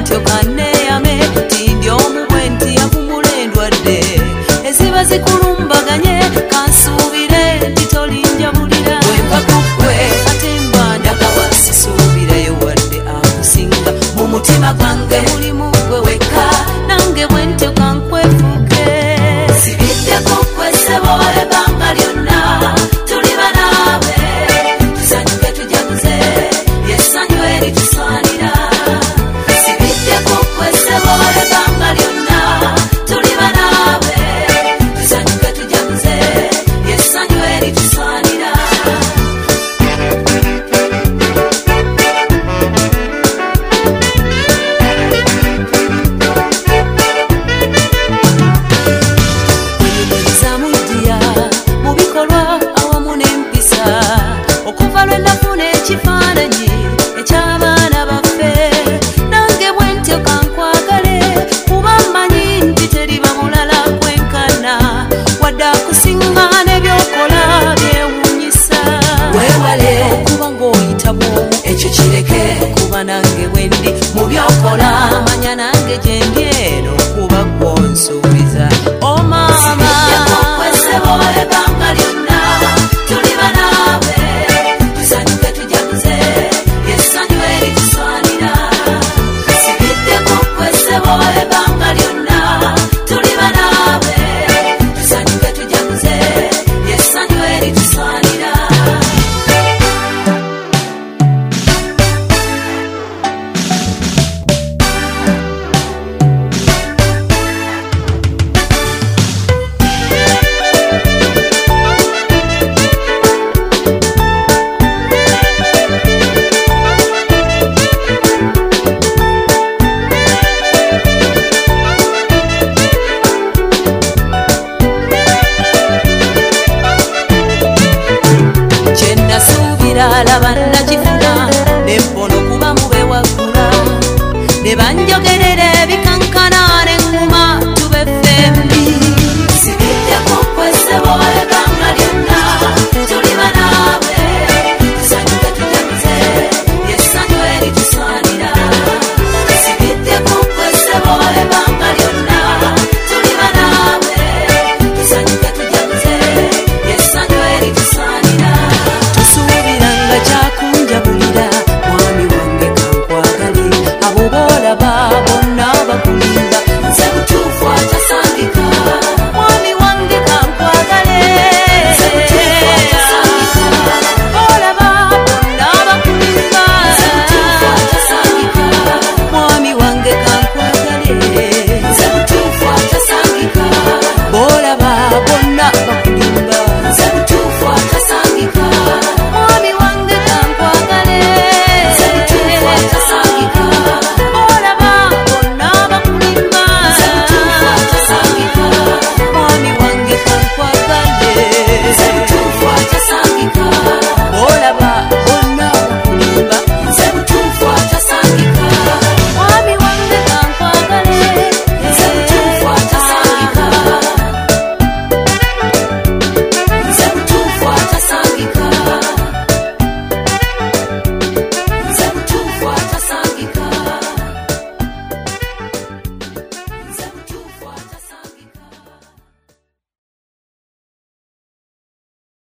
bwentyo kaneyame tindi omubwe nti yakumula endwadde eziba zikulumbaganye kansuubire nti tolinjabulira wemba kukwe ate mbandagawa sisuubirayo wadde akusinga mu mutima gwange mulimu gwe wekka nange bwentyo kankwefuke sibiddeko kwesebo ebbanga lyonna tuli banaawe tusanyuke tujaguze yesanyu eri tusaanira sibiddeko kwesebo ebbanga lyonna tuli banaawe tusanyuke tujaguze yesanyu eri tusaanira ekifaananyi eky'abaana baffe nange bwentyo kankwagale kuba mmanyi nti teriba mulala kwenkana wadde akusinga n'ebyokola byewuunyisa weewale okuba ng'oyita bwomu ekyo kireke kuba nange bwendi mu byokola manya nange gye ndi eno kuba gw'onsuubiza o maama kwesebo ebbanga lyonna tuli banaawe tusanyuke tujaguze yesanyu eri tusaanira sibiddeko kwesebo ebbanga lyonna tuli banaawe tusanyuke tujaguze yesanyu eri tusaanira laba nakifuna nempono kuba mube waggula ne banjoge